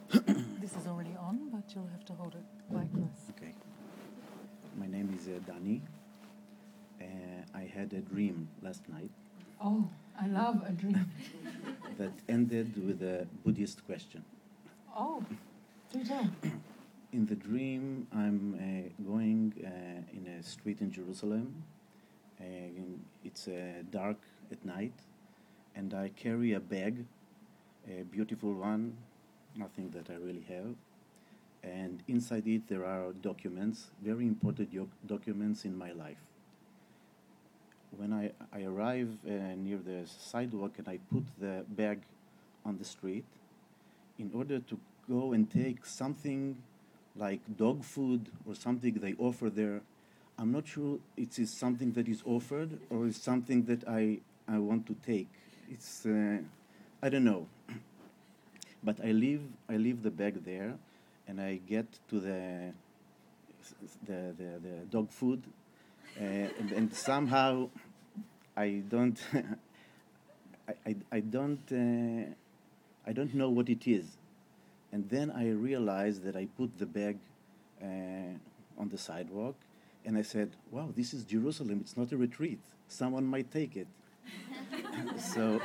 This is already on, but you'll have to hold it like this. Okay. My name is Dani. I had a dream last night Oh, I love a dream. that ended with a Buddhist question. Oh, do tell. In the dream, I'm going in a street in Jerusalem. It's dark at night, and I carry a bag, a beautiful one, nothing that I really have. And inside it, there are documents, very important documents in my life. When I arrive near the sidewalk and I put the bag on the street, in order to go and take something like dog food or something they offer there, I'm not sure it is something that is offered or is something that I want to take. It's I don't know. But I leave the bag there, and I get to the dog food, and somehow I don't I don't know what it is, and then I realized that I put the bag on the sidewalk, and I said, "Wow, this is Jerusalem. It's not a retreat. Someone might take it." so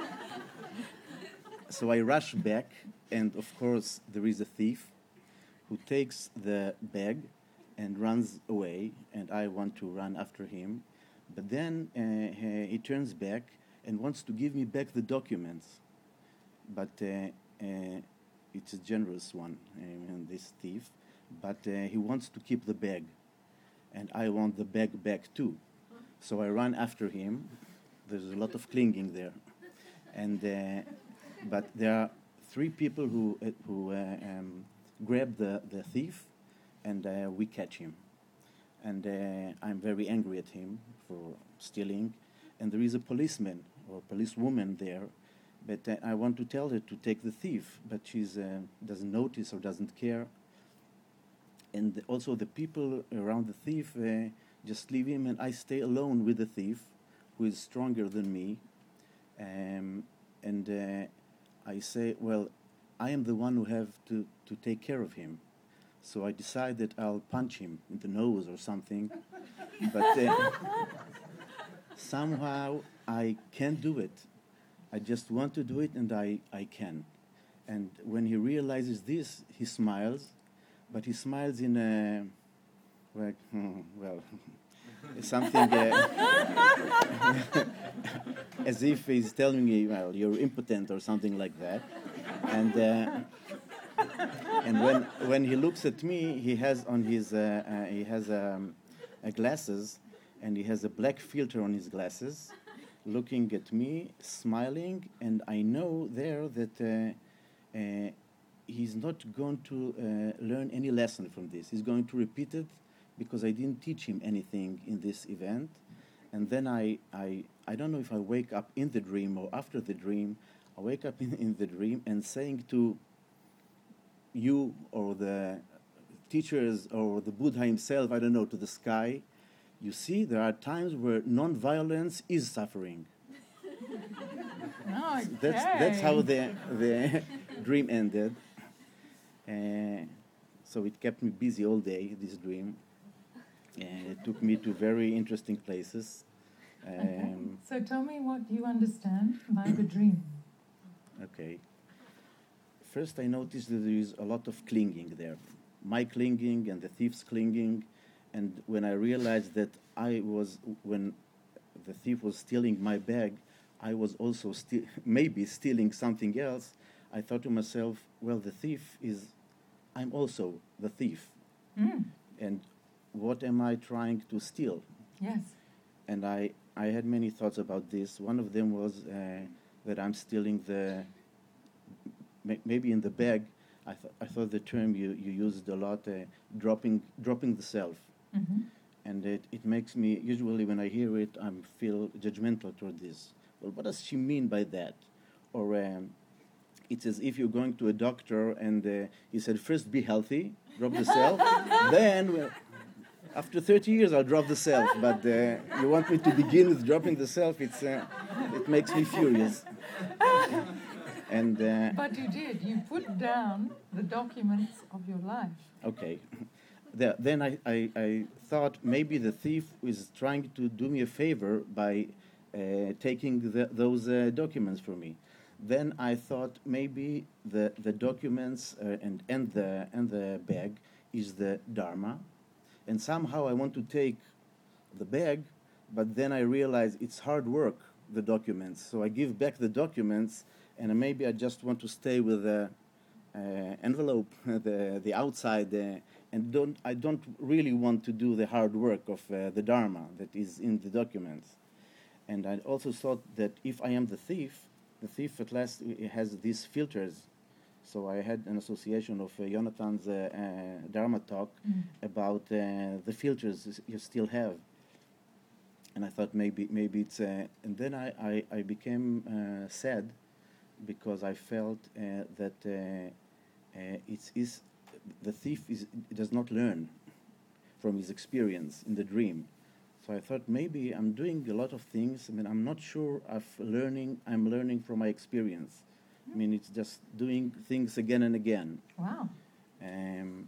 So I rush back, and of course there is a thief who takes the bag and runs away, and I want to run after him. But then he turns back and wants to give me back the documents. But it's a generous one, this thief. But he wants to keep the bag, and I want the bag back too. So I run after him. There's a lot of clinging there. And but there are three people who grab the thief, and we catch him. And I'm very angry at him for stealing. And there is a policeman or policewoman there, but I want to tell her to take the thief, but she doesn't notice or doesn't care. And also the people around the thief just leave him, and I stay alone with the thief, who is stronger than me. And I say, well, I am the one who have to take care of him. So I decide that I'll punch him in the nose or something. But somehow I can't do it. I just want to do it, and I can. And when he realizes this, he smiles. But he smiles in a, like, well, something as if he's telling me, well, you're impotent or something like that. And when he looks at me, he has on his glasses, and he has a black filter on his glasses, looking at me, smiling, and I know there that he's not going to learn any lesson from this. He's going to repeat it because I didn't teach him anything in this event. And then I don't know if I wake up in the dream or after the dream. I wake up in the dream and saying to you or the teachers or the Buddha himself, I don't know, to the sky, you see, there are times where non-violence is suffering. Okay. That's how the dream ended. So it kept me busy all day, this dream. And it took me to very interesting places. Okay. So tell me, what do you understand by the dream? Okay. First, I noticed that there is a lot of clinging there. My clinging and the thief's clinging. And when I realized that when the thief was stealing my bag, I was also maybe stealing something else. I thought to myself, well, I'm also the thief. Mm. And what am I trying to steal? Yes. And I had many thoughts about this. One of them was that I'm stealing maybe in the bag. I thought the term you used a lot, dropping the self. Mm-hmm. And it makes me, usually when I hear it, I feel judgmental toward this. Well, what does she mean by that? Or it's as if you're going to a doctor and he said, first be healthy, drop the self, then after 30 years I'll drop the self. But you want me to begin with dropping the self, it makes me furious. And But you did. You put down the documents of your life. okay. Then I thought maybe the thief was trying to do me a favor by taking those documents from me. Then I thought maybe the documents and the bag is the Dharma, and somehow I want to take the bag, but then I realize it's hard work, the documents. So I give back the documents, and maybe I just want to stay with the envelope, the outside, and I don't really want to do the hard work of the Dharma that is in the documents. And I also thought that if I am the thief at last has these filters. So I had an association of Jonathan's Dharma talk about the filters you still have. And I thought maybe it's, and then I became sad because I felt that the thief does not learn from his experience in the dream. So I thought maybe I'm doing a lot of things. I mean, I'm not sure I'm learning from my experience. I mean, it's just doing things again and again. Wow. And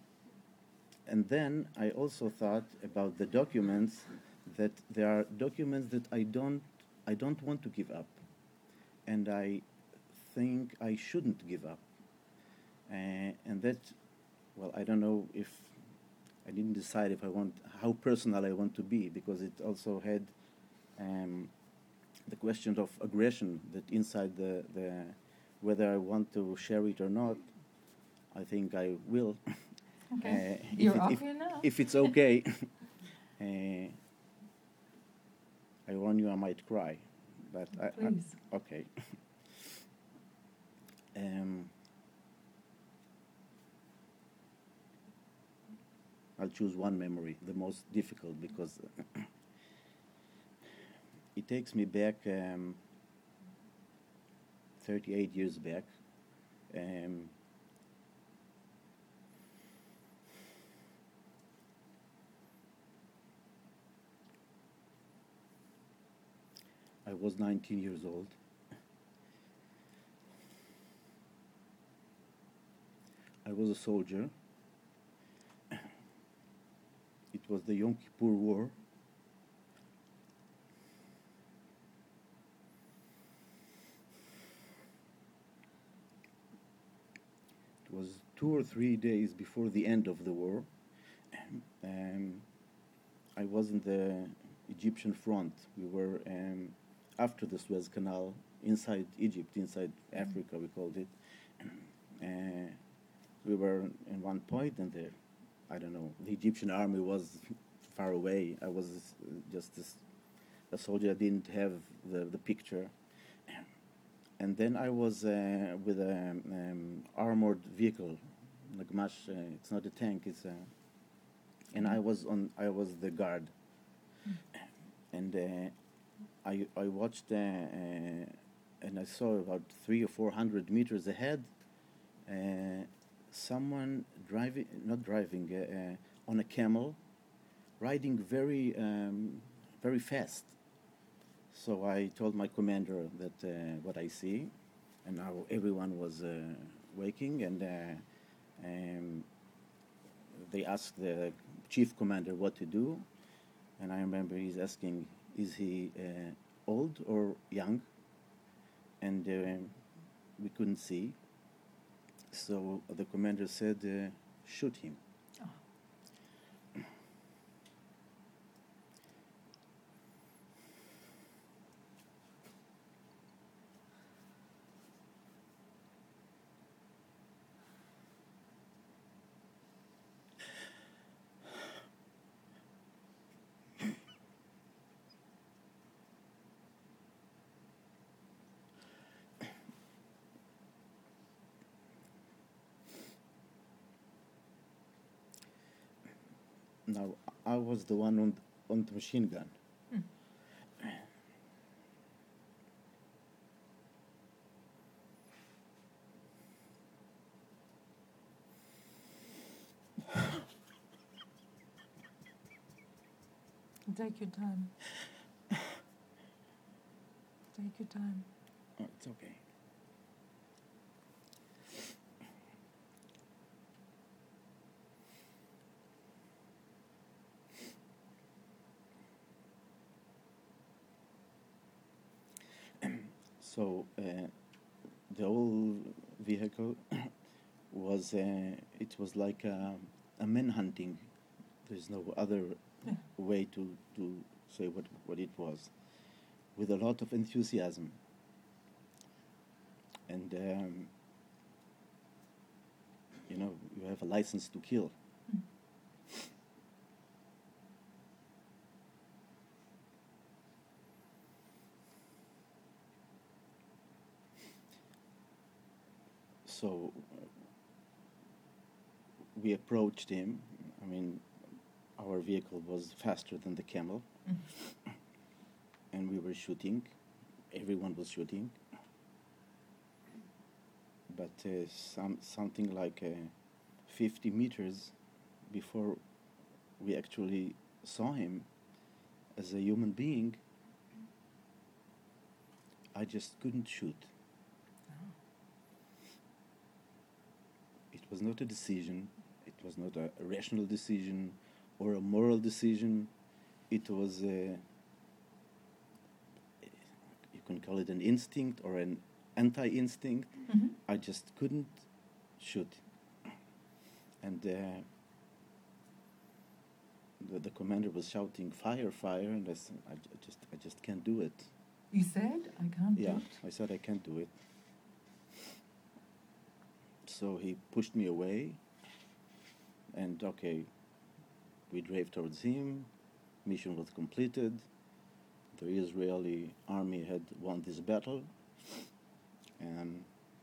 then I also thought about the documents, that there are documents that I don't want to give up, and I think I shouldn't give up. And that, well, I don't know if I didn't decide if how personal I want to be, because it also had the question of aggression that inside the whether I want to share it or not. I think I will. Okay. You're off here now. If it's okay. I warn you, I might cry, but Please. Okay. I'll choose one memory, the most difficult, because it takes me back 38 years back. I was 19 years old. I was a soldier. It was the Yom Kippur War. It was 2 or 3 days before the end of the war. I was in the Egyptian front. We were after the Suez Canal, inside Egypt, inside Africa, we called it. We were in one point, and I don't know, the Egyptian army was far away. I was just a soldier. I didn't have the picture. And then I was with an armored vehicle, Nagmash. It's not a tank. It's and I was the guard. And I watched, and I saw about 300 or 400 meters ahead, someone not driving, on a camel, riding very, very fast. So I told my commander that what I see, and now everyone was waking, and they asked the chief commander what to do, and I remember he's asking, is he old or young? And we couldn't see. So the commander said, shoot him. Oh. Now, I was the one on the machine gun. Take your time. Take your time. Oh, it's okay. So the whole vehicle was it was like a manhunting. There's no other way to say what it was, with a lot of enthusiasm. And you know, you have a license to kill. So we approached him. I mean, our vehicle was faster than the camel, and we were shooting. Everyone was shooting. But something like 50 meters before we actually saw him as a human being, I just couldn't shoot. It was not a decision. It was not a rational decision or a moral decision. It was you can call it an instinct or an anti-instinct. Mm-hmm. I just couldn't shoot. And the commander was shouting, "Fire, fire!" And I said, I just can't do it. You said, I can't do Yeah, it. I said I can't do it. So he pushed me away, and okay, we drove towards him. Mission was completed. The Israeli army had won this battle, and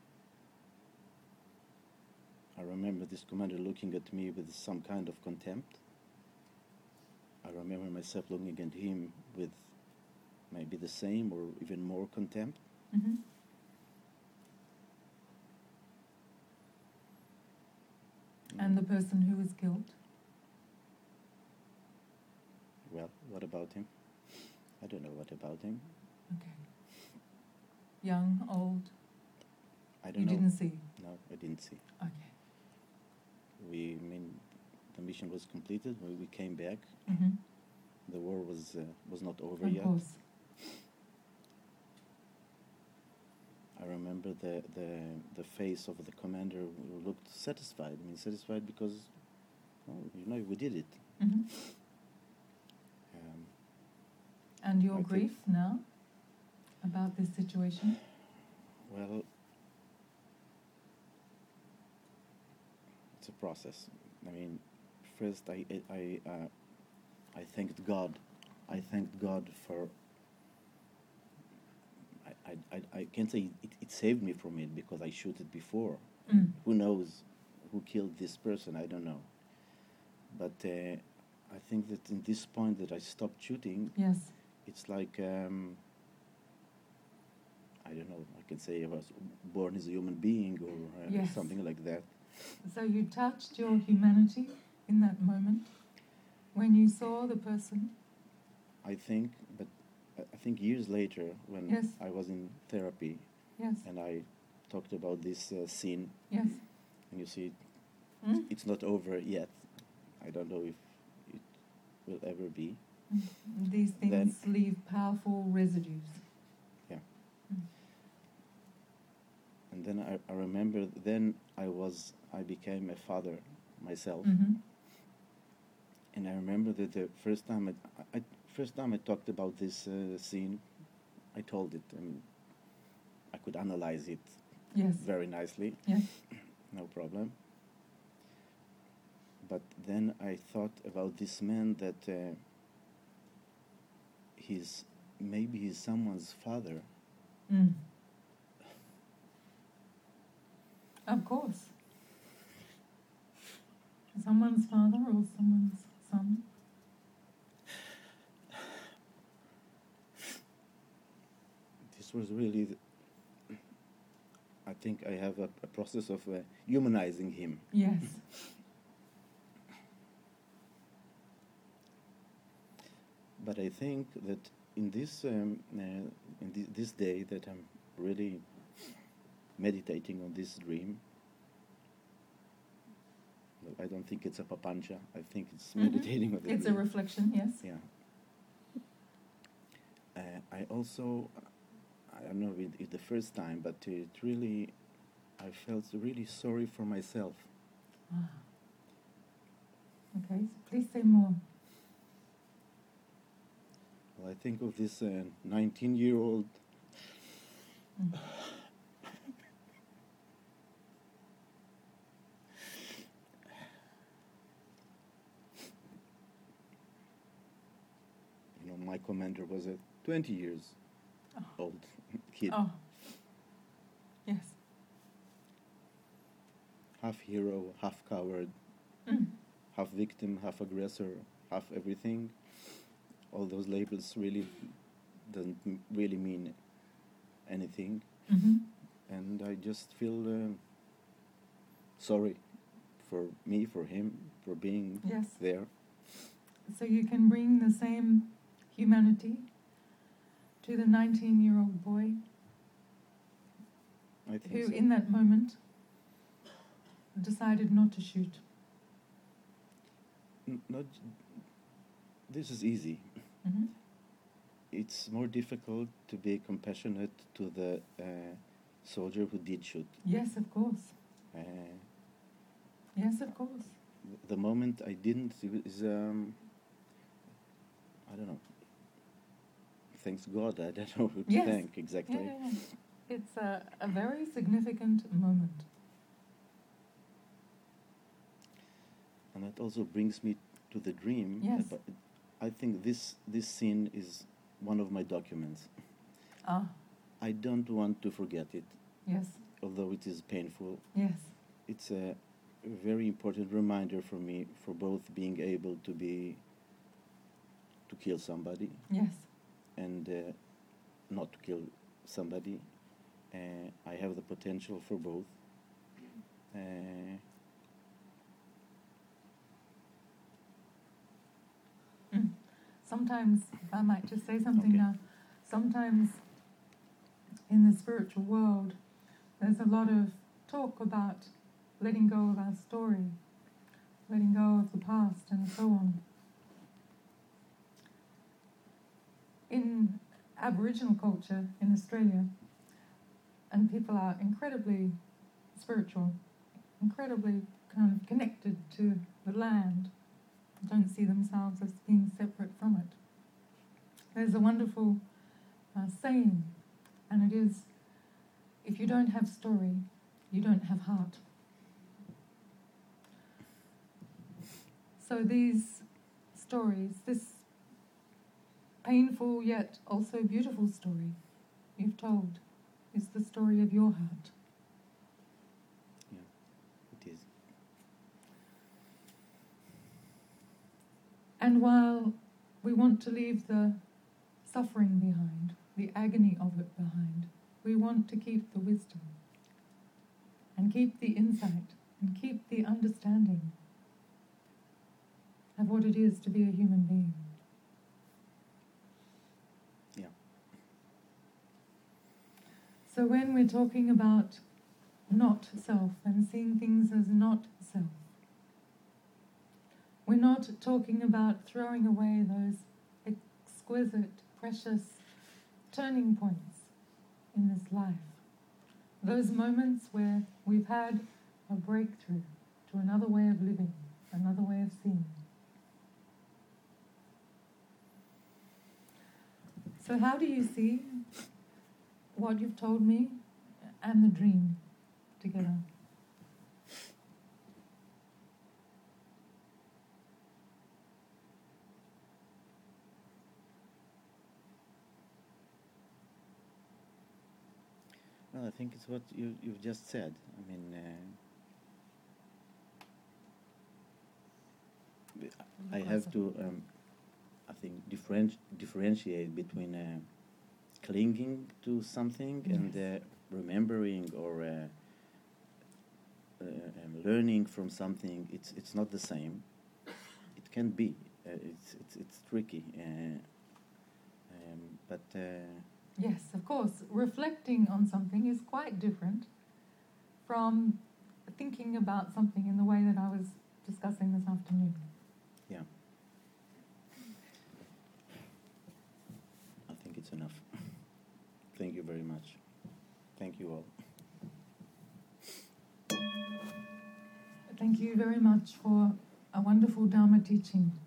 I remember this commander looking at me with some kind of contempt. I remember myself looking at him with maybe the same or even more contempt. Mm-hmm. And the person who was killed? Well, what about him? I don't know what about him. Okay. Young, old? I don't You know. didn't see? No, I didn't see. Okay. The mission was completed. We came back. Mm-hmm. The war was not over Of yet. course. I remember the face of the commander who looked satisfied. I mean, satisfied because, oh, you know, we did it. Mm-hmm. And your I think- grief now about this situation? Well, it's a process. I mean, first I thanked God. I thanked God for. I can't say it saved me from it because I shoot it before. Mm. Who knows who killed this person? I don't know. But I think that in this point that I stopped shooting, Yes. it's like I don't know. I can say I was born as a human being or Yes. something like that. So you touched your humanity in that moment when you saw the person? I think, but I think years later when Yes. I was in therapy Yes. and I talked about this scene, Yes. and you see, Mm? it's not over yet. I don't know if it will ever be. These things leave powerful residues. Yeah. Mm. And then I remember then I became a father myself. Mm-hmm. And I remember that the first time I talked about this scene, I told it, and I could analyze it Yes. very nicely, Yes. no problem. But then I thought about this man that maybe he's someone's father. Mm. Of course. Someone's father or someone's son. This was really, I think I have a process of humanizing him. Yes. But I think that in this this day that I'm really meditating on this dream, well, I don't think it's a papancha. I think it's Mhm. meditating on the It's a dream. reflection, yes. Yeah. I also I don't know it the first time, but it really, I felt really sorry for myself. Ah. Okay, so please say more. Well, I think of this 19-year-old Mm. My commander was a 20 years old kid, Oh, yes. half hero, half coward, Mm. half victim, half aggressor, half everything. All those labels really doesn't really mean anything, Mm-hmm. and I just feel sorry for me, for him, for being Yes. there. So you can bring the same humanity to the 19-year-old boy I think who, so. in that moment, decided not to shoot. Not. This is easy. Mm-hmm. It's more difficult to be compassionate to the soldier who did shoot. Yes, of course. Uh, Yes, of course. the moment I didn't is I don't know. Thanks God, I don't know who to Yes. thank exactly. Yeah. It's a very significant moment. And that also brings me to the dream. Yes. But I think this scene is one of my documents. Ah, I don't want to forget it, yes, although it is painful. yes. It's a very important reminder for me for both being able to kill somebody Yes. and not to kill somebody. I have the potential for both. Sometimes, if I might just say something Okay. now, sometimes in the spiritual world, there's a lot of talk about letting go of our story, letting go of the past, and so on. In Aboriginal culture in Australia, and people are incredibly spiritual, incredibly kind of connected to the land, don't see themselves as being separate from it. There's a wonderful saying, and it is, if you don't have story, you don't have heart. So these stories, this painful yet also beautiful story you've told, is the story of your heart. Yeah, it is. And while we want to leave the suffering behind, the agony of it behind, we want to keep the wisdom and keep the insight and keep the understanding of what it is to be a human being. Yeah. So when we're talking about not self and seeing things as not self, we're not talking about throwing away those exquisite, precious turning points in this life. Those moments where we've had a breakthrough to another way of living, another way of seeing. So how do you see what you've told me and the dream together? Well, I think it's what you've just said. I mean, I have to, I think, differentiate between clinging to something and remembering or learning from something. It's not the same. It can be. It's tricky. But Yes, of course. Reflecting on something is quite different from thinking about something in the way that I was discussing this afternoon. yeah, I think it's enough. Thank you very much. much. Thank you all. Thank you very much for a wonderful Dharma teaching.